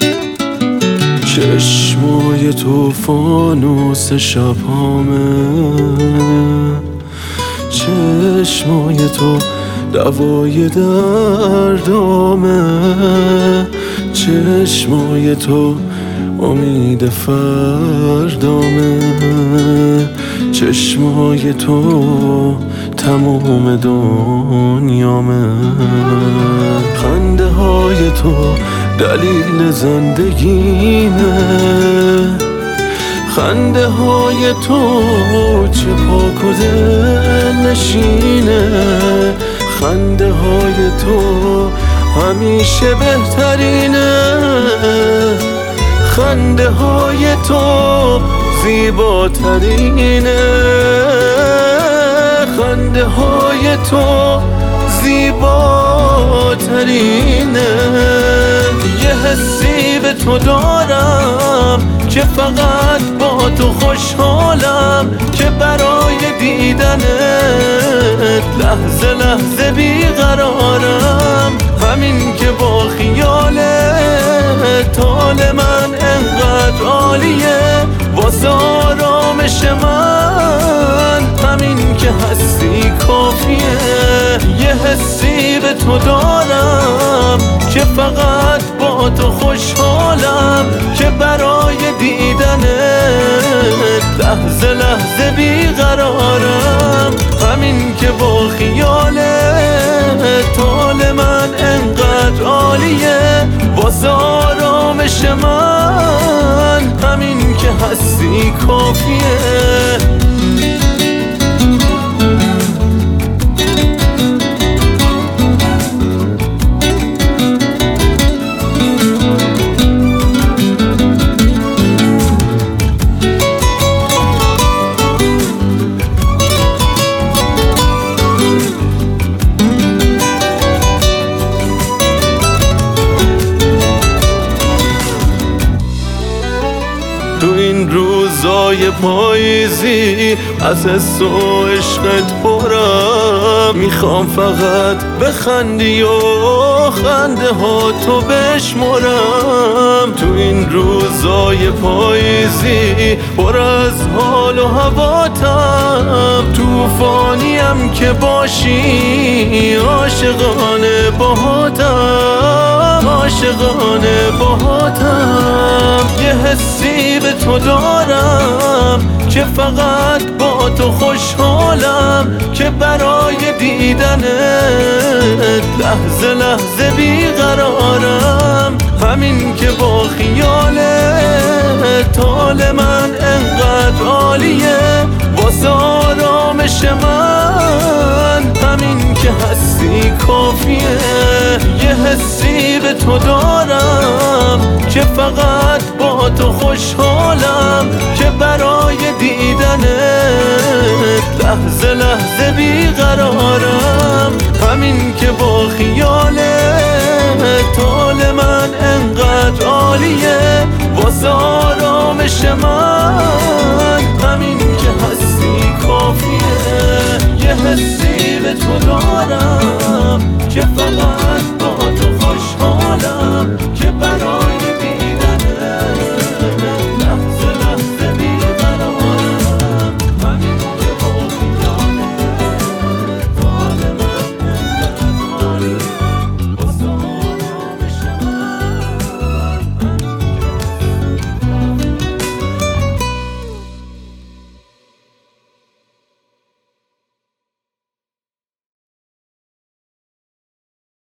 چشمای تو فانوس شبامه، چشمای تو دوای دردامه، چشمای تو امید فردامه، چشمای تو تموم دنیامه، خنده های تو دلیل زندگیمه، خنده های تو چه پاک و دل نشینه، خنده های تو همیشه بهترینه، خنده های تو زیباترینه، خنده های تو زیباترینه. یه حسی به تو دارم که فقط با تو خوشحالم، که برای دیدنت لحظه لحظه بیقرارم، همین که با خیالت حال من انقدر عالیه، واسه آرامش من همین که هستی کافیه. یه حسی به تو دارم که فقط با تو خوشحالم، که برای دیدنت لحظه لحظه بیقرارم، همین که با خیالت حال من انقدر عالیه، واسه آرامش من همین که هستی کافیه. تو این روزای پاییزی از حس و عشقت پرم، میخوام فقط بخندی و خنده ها تو بشمرم. تو این روزای پاییزی پر از حال و هواتم، توفانیم که باشی عاشقانه باهاتم، عاشقانه باهاتم. یه حسی به تو دارم که فقط با تو خوشحالم، که برای دیدنت لحظه لحظه بیقرارم، همین که با خیالت حال من انقدر عالیه، واسه آرامش من همین که هستی کافیه. یه حسی به تو دارم که فقط با تو خوشحالم، که برای دیدنت لحظه لحظه بیقرارم، همین که با خیالت حال من انقدر عالیه، واسه آرامش من همین که هستی کافیه. یه حسی به تو دارم که